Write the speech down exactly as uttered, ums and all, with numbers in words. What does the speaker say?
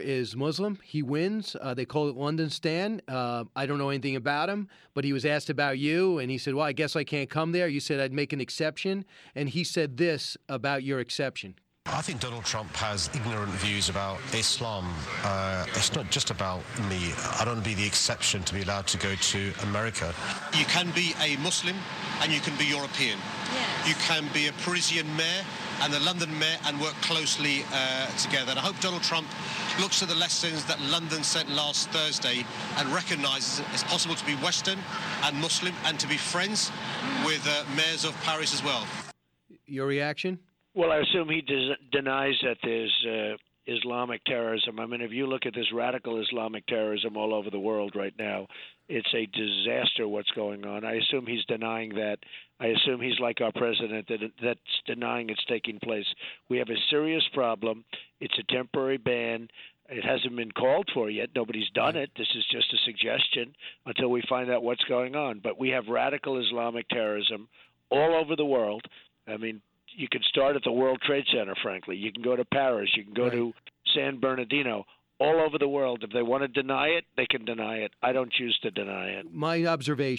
is Muslim. He wins. Uh, they call it London Stan. Uh, I don't know anything about him, but he was asked about you, and he said, well, I guess I can't come there. You said I'd make an exception, and he said this about your exception. I think Donald Trump has ignorant views about Islam. Uh, it's not just about me. I don't want to be the exception to be allowed to go to America. You can be a Muslim and you can be European. Yes. You can be a Parisian mayor and a London mayor and work closely uh, together. And I hope Donald Trump looks at the lessons that London sent last Thursday and recognises it's possible to be Western and Muslim and to be friends with uh, mayors of Paris as well. Your reaction? Well, I assume he des- denies that there's uh, Islamic terrorism. I mean, if you look at this radical Islamic terrorism all over the world right now, it's a disaster what's going on. I assume he's denying that. I assume he's like our president, that that's denying it's taking place. We have a serious problem. It's a temporary ban. It hasn't been called for yet. Nobody's done it. This is just a suggestion until we find out what's going on. But we have radical Islamic terrorism all over the world. I mean, you can start at the World Trade Center, frankly. You can go to Paris. You can go right. to San Bernardino. All over the world. If they want to deny it, they can deny it. I don't choose to deny it. My observation